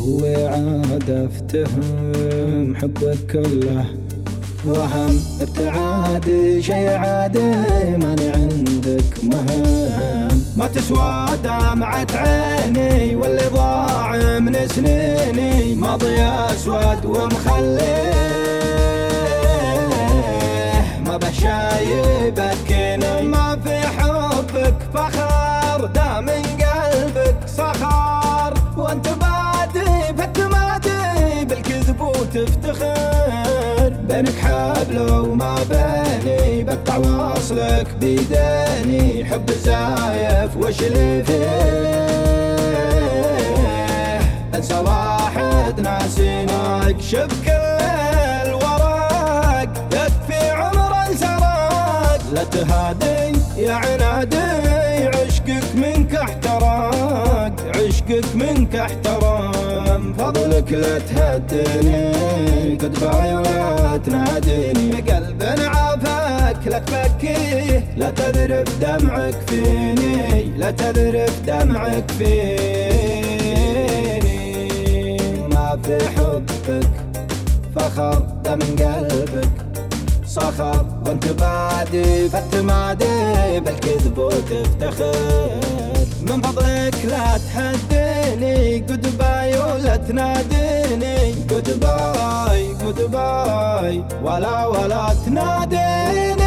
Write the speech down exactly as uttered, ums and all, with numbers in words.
توي عاد افتهم حبك كله وهم ابتعادي شي عادي ماني عندك مهم. ما تسوى دمعة عيني واللي ضاع من سنيني ماضي اسود ومخليه ما بشاي بكيني. ما في حبك فخر دا من قلبك صخر وانت بادي بالتمادي بالكذب وتفتخر. بينك حبل وما بيني بقطع واصلك بيديني. حب زايف وش اللي فيه انسى واحد ناسينا اكشف كل الورق يكفي عمر سرق. لا تهادي يا عنادي عشقك منك احترق عشقك منك احترق. من فضلك لا تهدني قد باي ولا تناديني. بقلب عافاك لا تبكيه لا تذرف دمعك فيني لا تذرف دمعك فيني. ما في حبك فخر دا من قلبك صخر وانت بادي فالتمادي بالكذب وتفتخر. من فضلك لا تهديني جود باي ولا تناديني. جود باي جود باي ولا ولا تناديني.